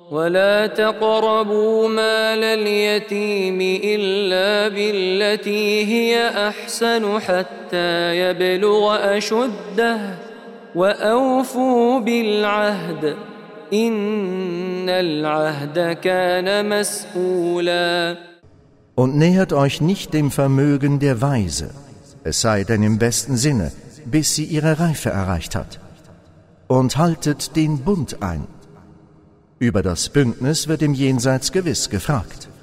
ولا تقربوا مال اليتيم إلا بالتي هي أحسن حتى يبلغ أشده وأوفوا بالعهد إن العهد كان مسؤولا. Und nähert euch nicht dem Vermögen der Waise, es sei denn im besten Sinne, bis sie ihre Reife erreicht hat. Und haltet den Bund ein. Über das Bündnis wird im Jenseits gewiss gefragt.